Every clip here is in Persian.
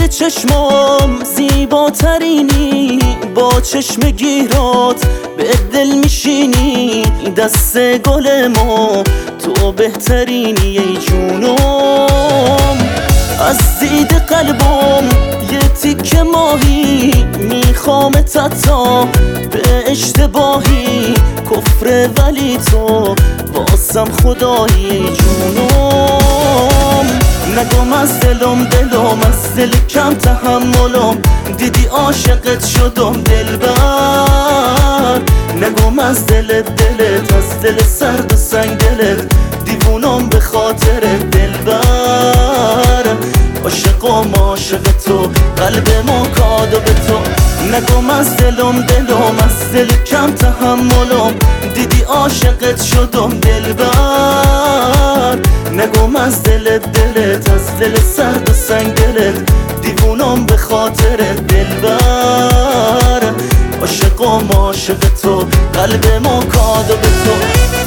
توی چشمام زیباترینی، با چشم گیرات به دل میشینی، دست گل ما تو بهترینی ای جونم. از دید قلبم یه تیکه ماهی میخوامت تا به اشتباهی کفر، ولی تو واسم خدایی ای جونم. نگم از دلم از دل کم تحملم، دیدی عاشقت شدم دلبر. نگم از دلت از دل سرد و سنگلت، دیوونم به خاطر دلبر. عاشقم عاشق تو، قلبم کادو به تو. نگم از دلم از دل کم تحملم، دیدی عاشقت شدم دلبر. نگم از دلت از دل سرد و سنگلت، دیوونم به خاطر دلبر. عاشقم عاشق تو، قلبم کادو به تو.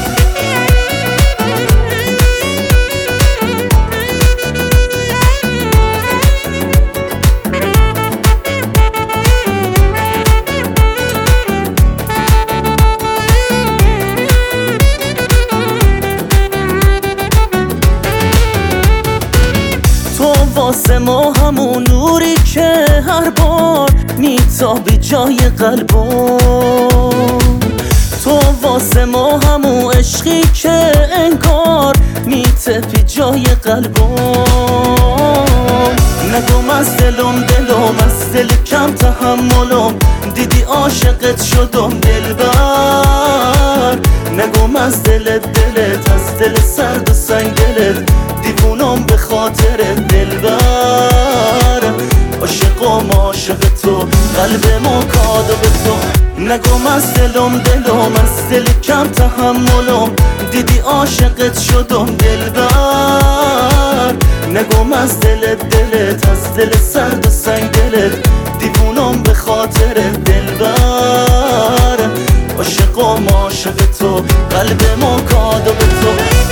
واسه ما همون نوری که هر بار میتابی جای قلبم، تو واسه ما همون عشقی که انگار میتپی جای قلبم. نگم از دلم از دل کم تحملم، دیدی عاشقت شدم دلبر. نگم از دلت از دل سرد و سنگلت، دیوونم به خاطر دلبر. عاشقم عاشق تو، قلبم کادو به تو. نگم از دلم از دل کم تحملم، دیدی عاشقت شدم دلبر. نگم از دلت از دل سرد و سنگلت، دیوونم به خاطر دلبر. عاشقم عاشق تو، قلبم کادو به تو.